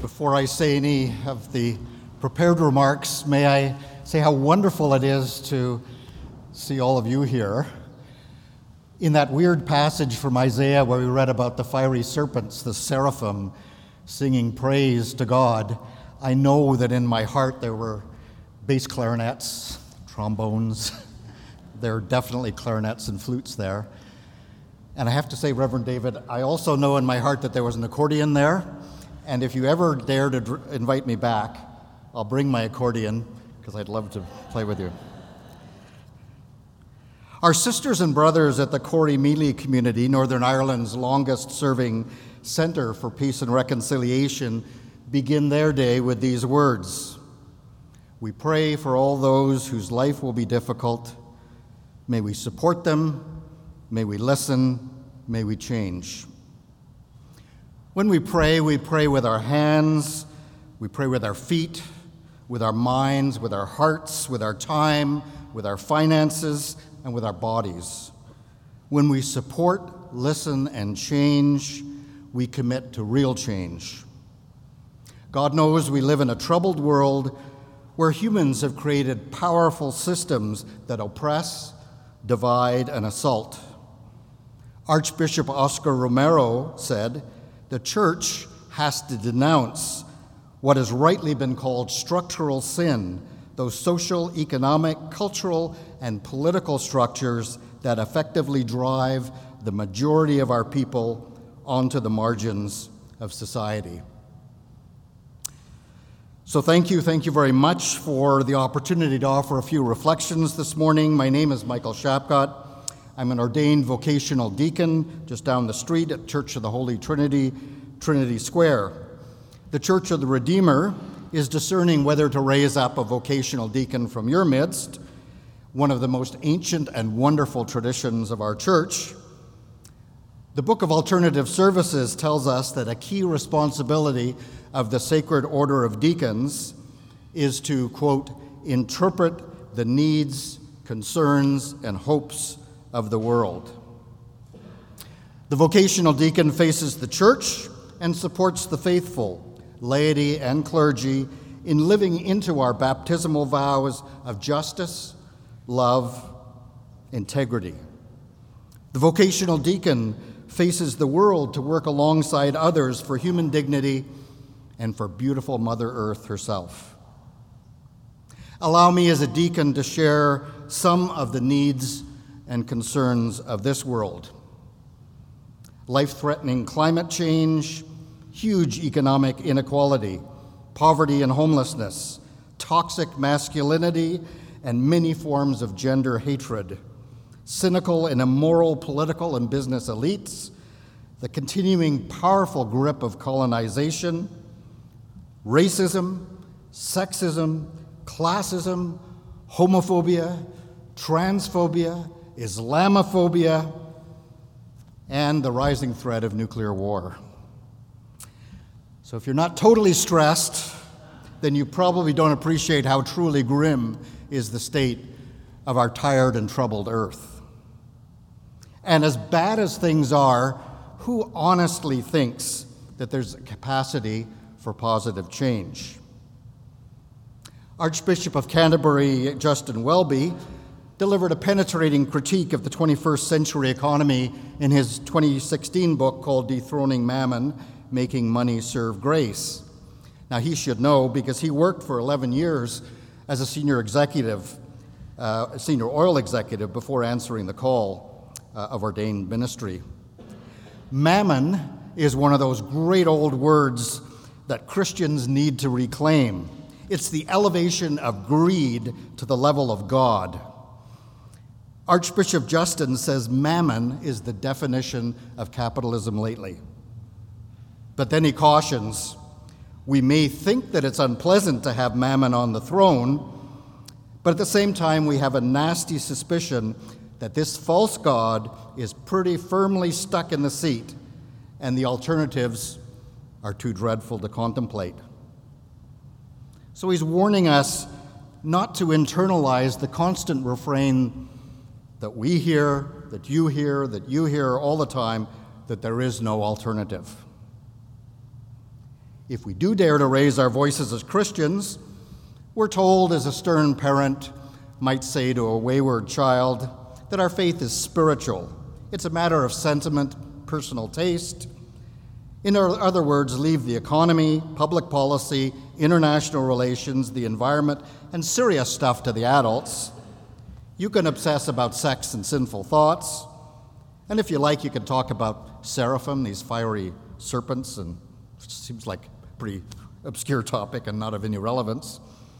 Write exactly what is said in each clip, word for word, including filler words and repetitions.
Before I say any of the prepared remarks, may I say how wonderful it is to see all of you here. In that weird passage from Isaiah where we read about the fiery serpents, the seraphim, singing praise to God, I know that in my heart there were bass clarinets, trombones. There are definitely clarinets and flutes there. And I have to say, Reverend David, I also know in my heart that there was an accordion there. And if you ever dare to dr- invite me back, I'll bring my accordion because I'd love to play with you. Our sisters and brothers at the Corrymeela community, Northern Ireland's longest-serving Centre for Peace and Reconciliation, begin their day with these words. We pray for all those whose life will be difficult. May we support them. May we listen. May we change. When we pray, we pray with our hands, we pray with our feet, with our minds, with our hearts, with our time, with our finances, and with our bodies. When we support, listen, and change, we commit to real change. God knows we live in a troubled world where humans have created powerful systems that oppress, divide, and assault. Archbishop Oscar Romero said, the church has to denounce what has rightly been called structural sin, those social, economic, cultural, and political structures that effectively drive the majority of our people onto the margins of society. So thank you, thank you very much for the opportunity to offer a few reflections this morning. My name is Michael Shapcott. I'm an ordained vocational deacon just down the street at Church of the Holy Trinity, Trinity Square. The Church of the Redeemer is discerning whether to raise up a vocational deacon from your midst, one of the most ancient and wonderful traditions of our church. The Book of Alternative Services tells us that a key responsibility of the Sacred Order of Deacons is to, quote, interpret the needs, concerns, and hopes of the world. The vocational deacon faces the church and supports the faithful, laity and clergy in living into our baptismal vows of justice, love, integrity. The vocational deacon faces the world to work alongside others for human dignity and for beautiful Mother Earth herself. Allow me as a deacon to share some of the needs and concerns of this world. Life-threatening climate change, huge economic inequality, poverty and homelessness, toxic masculinity, and many forms of gender hatred, cynical and immoral political and business elites, the continuing powerful grip of colonization, racism, sexism, classism, homophobia, transphobia, Islamophobia, and the rising threat of nuclear war. So if you're not totally stressed, then you probably don't appreciate how truly grim is the state of our tired and troubled earth. And as bad as things are, who honestly thinks that there's a capacity for positive change? Archbishop of Canterbury, Justin Welby, delivered a penetrating critique of the twenty-first century economy in his twenty sixteen book called Dethroning Mammon, Making Money Serve Grace. Now, he should know because he worked for eleven years as a senior executive, uh, senior oil executive before answering the call uh, of ordained ministry. Mammon is one of those great old words that Christians need to reclaim. It's the elevation of greed to the level of God. Archbishop Justin says mammon is the definition of capitalism lately. But then he cautions, we may think that it's unpleasant to have mammon on the throne, but at the same time we have a nasty suspicion that this false god is pretty firmly stuck in the seat and the alternatives are too dreadful to contemplate. So he's warning us not to internalize the constant refrain that we hear, that you hear, that you hear all the time, that there is no alternative. If we do dare to raise our voices as Christians, we're told, as a stern parent might say to a wayward child, that our faith is spiritual. It's a matter of sentiment, personal taste. In other words, leave the economy, public policy, international relations, the environment, and serious stuff to the adults. You can obsess about sex and sinful thoughts. And if you like, you can talk about seraphim, these fiery serpents, and it seems like a pretty obscure topic and not of any relevance.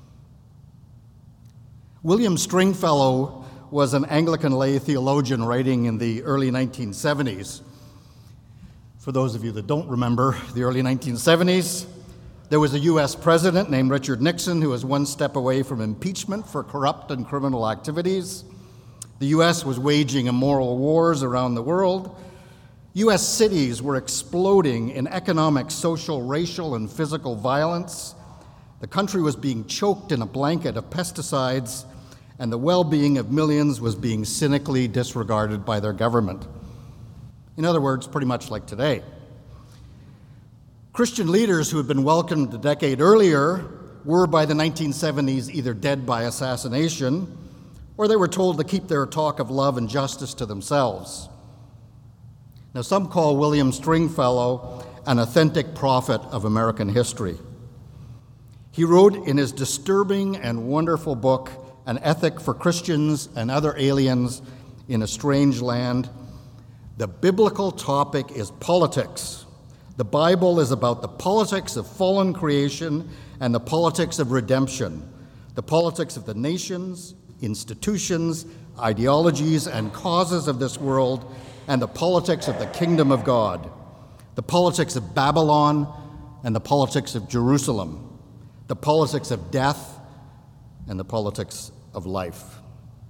William Stringfellow was an Anglican lay theologian writing in the early nineteen seventies. For those of you that don't remember the early nineteen seventies, there was a U S president named Richard Nixon who was one step away from impeachment for corrupt and criminal activities. The U S was waging immoral wars around the world. U S cities were exploding in economic, social, racial, and physical violence. The country was being choked in a blanket of pesticides, and the well-being of millions was being cynically disregarded by their government. In other words, pretty much like today. Christian leaders who had been welcomed a decade earlier were by the nineteen seventies either dead by assassination or they were told to keep their talk of love and justice to themselves. Now, some call William Stringfellow an authentic prophet of American history. He wrote in his disturbing and wonderful book, An Ethic for Christians and Other Aliens in a Strange Land, the biblical topic is politics. The Bible is about the politics of fallen creation and the politics of redemption, the politics of the nations, institutions, ideologies, and causes of this world, and the politics of the kingdom of God, the politics of Babylon and the politics of Jerusalem, the politics of death and the politics of life.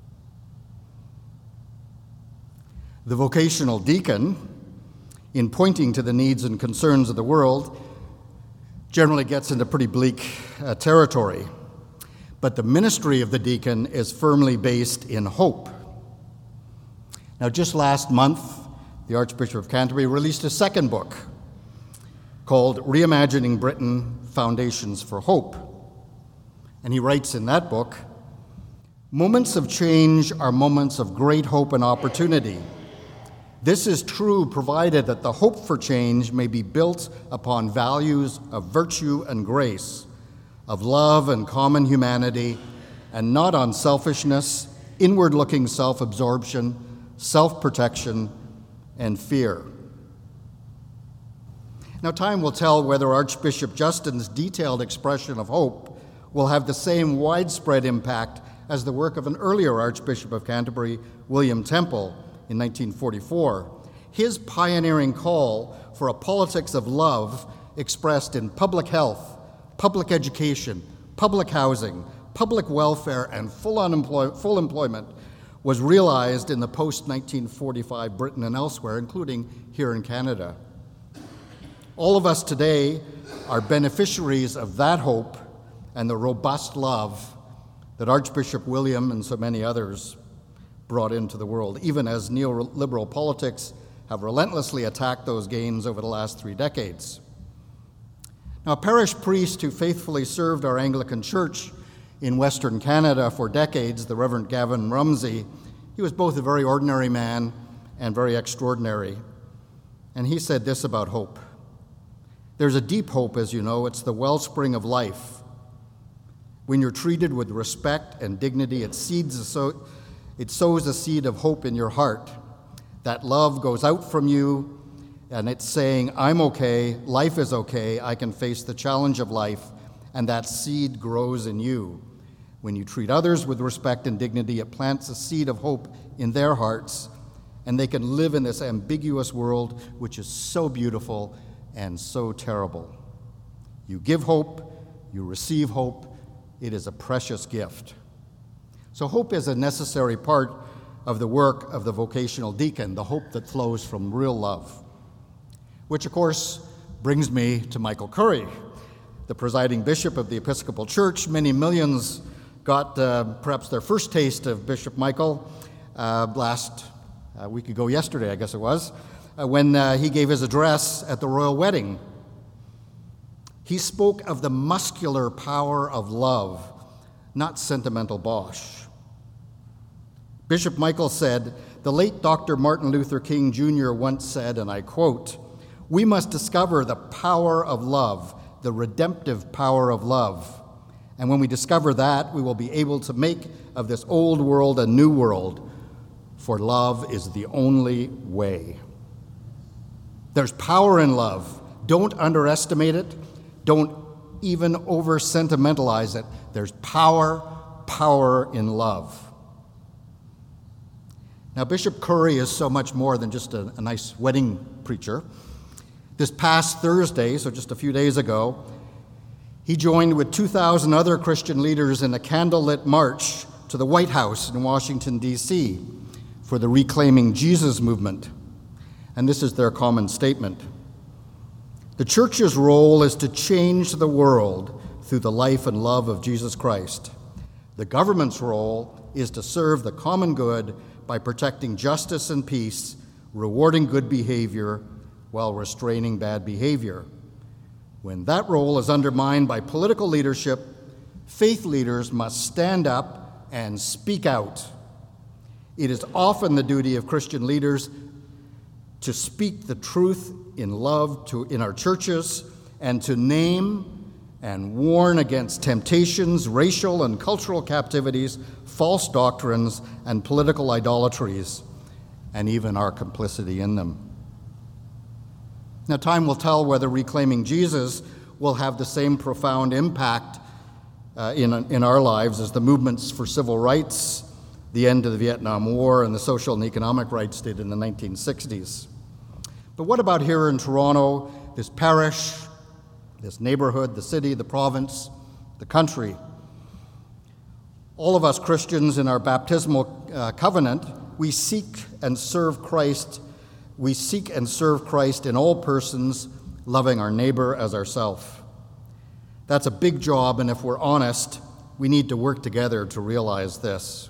The vocational deacon, in pointing to the needs and concerns of the world, generally gets into pretty bleak uh, territory. But the ministry of the deacon is firmly based in hope. Now, just last month, the Archbishop of Canterbury released a second book called Reimagining Britain, Foundations for Hope. And he writes in that book, "Moments of change are moments of great hope and opportunity. This is true provided that the hope for change may be built upon values of virtue and grace, of love and common humanity, and not on selfishness, inward-looking self-absorption, self-protection, and fear." Now, time will tell whether Archbishop Justin's detailed expression of hope will have the same widespread impact as the work of an earlier Archbishop of Canterbury, William Temple, in nineteen forty-four. His pioneering call for a politics of love expressed in public health, public education, public housing, public welfare, and full, unemploy- full employment was realized in the post-nineteen forty-five Britain and elsewhere, including here in Canada. All of us today are beneficiaries of that hope and the robust love that Archbishop William and so many others brought into the world, even as neoliberal politics have relentlessly attacked those gains over the last three decades. Now, a parish priest who faithfully served our Anglican Church in Western Canada for decades, the Reverend Gavin Rumsey, he was both a very ordinary man and very extraordinary. And he said this about hope: "There's a deep hope, as you know. It's the wellspring of life. When you're treated with respect and dignity, it seeds a so- it sows a seed of hope in your heart. That love goes out from you, and it's saying, 'I'm okay, life is okay, I can face the challenge of life,' and that seed grows in you. When you treat others with respect and dignity, it plants a seed of hope in their hearts, and they can live in this ambiguous world which is so beautiful and so terrible. You give hope, you receive hope. It is a precious gift." So hope is a necessary part of the work of the vocational deacon, the hope that flows from real love. Which, of course, brings me to Michael Curry, the presiding bishop of the Episcopal Church. Many millions got uh, perhaps their first taste of Bishop Michael uh, last uh, week ago, yesterday, I guess it was, uh, when uh, he gave his address at the royal wedding. He spoke of the muscular power of love, not sentimental bosh. Bishop Michael said, the late Doctor Martin Luther King Junior once said, and I quote, "We must discover the power of love, the redemptive power of love. And when we discover that, we will be able to make of this old world a new world, for love is the only way." There's power in love. Don't underestimate it. Don't even over-sentimentalize it. There's power, power in love. Now, Bishop Curry is so much more than just a, a nice wedding preacher. This past Thursday, so just a few days ago, he joined with two thousand other Christian leaders in a candlelit march to the White House in Washington, D C for the Reclaiming Jesus movement. And this is their common statement. The church's role is to change the world through the life and love of Jesus Christ. The government's role is to serve the common good by protecting justice and peace, rewarding good behavior while restraining bad behavior. When that role is undermined by political leadership, faith leaders must stand up and speak out. It is often the duty of Christian leaders to speak the truth in love to, in our churches, and to name and warn against temptations, racial and cultural captivities, false doctrines, and political idolatries, and even our complicity in them. Now, time will tell whether Reclaiming Jesus will have the same profound impact uh, in, in our lives as the movements for civil rights, the end of the Vietnam War, and the social and economic rights did in the nineteen sixties. But what about here in Toronto, this parish, this neighborhood, the city, the province, the country? All of us Christians in our baptismal uh, covenant, we seek and serve Christ. We seek and serve Christ in all persons, loving our neighbor as ourself. That's a big job, and if we're honest, we need to work together to realize this.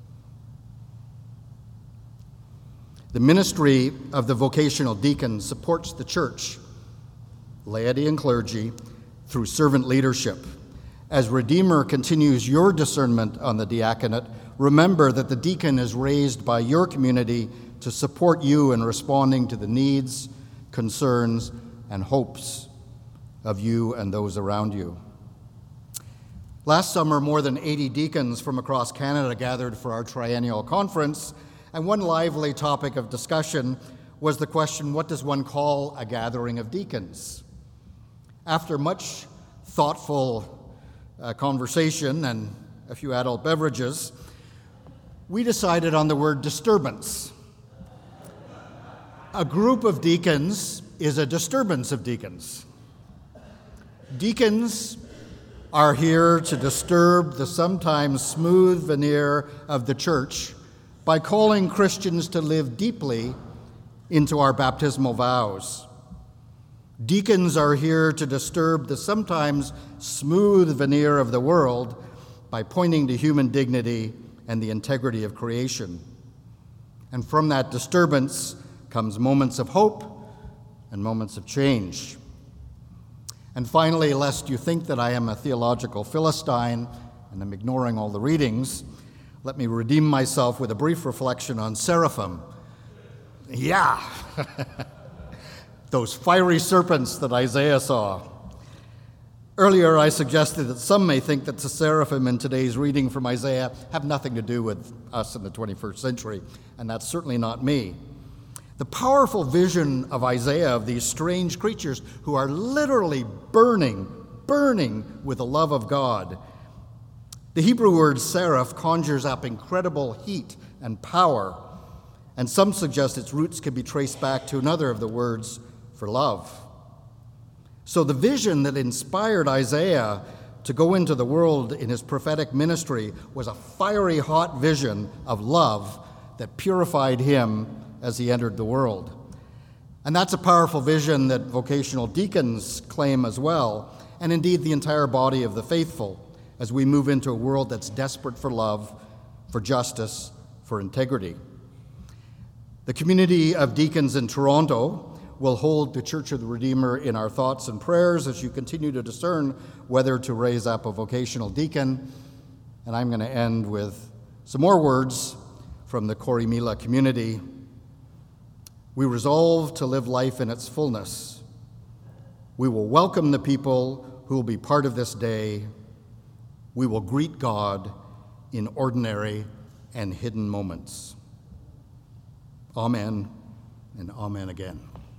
The ministry of the vocational deacon supports the church, laity and clergy, through servant leadership. As Redeemer continues your discernment on the diaconate, remember that the deacon is raised by your community to support you in responding to the needs, concerns, and hopes of you and those around you. Last summer, more than eighty deacons from across Canada gathered for our triennial conference, and one lively topic of discussion was the question, what does one call a gathering of deacons? After much thoughtful uh, conversation and a few adult beverages, we decided on the word disturbance. A group of deacons is a disturbance of deacons. Deacons are here to disturb the sometimes smooth veneer of the church by calling Christians to live deeply into our baptismal vows. Deacons are here to disturb the sometimes smooth veneer of the world by pointing to human dignity and the integrity of creation. And from that disturbance comes moments of hope and moments of change. And finally, lest you think that I am a theological Philistine and am ignoring all the readings, let me redeem myself with a brief reflection on seraphim. Yeah, those fiery serpents that Isaiah saw. Earlier, I suggested that some may think that the seraphim in today's reading from Isaiah have nothing to do with us in the twenty-first century, and that's certainly not me. The powerful vision of Isaiah of these strange creatures who are literally burning, burning with the love of God. The Hebrew word seraph conjures up incredible heat and power, and some suggest its roots can be traced back to another of the words for love. So the vision that inspired Isaiah to go into the world in his prophetic ministry was a fiery hot vision of love that purified him as he entered the world. And that's a powerful vision that vocational deacons claim as well, and indeed the entire body of the faithful, as we move into a world that's desperate for love, for justice, for integrity. The community of deacons in Toronto we'll hold the Church of the Redeemer in our thoughts and prayers as you continue to discern whether to raise up a vocational deacon. And I'm going to end with some more words from the Corrymeela community. We resolve to live life in its fullness. We will welcome the people who will be part of this day. We will greet God in ordinary and hidden moments. Amen and amen again.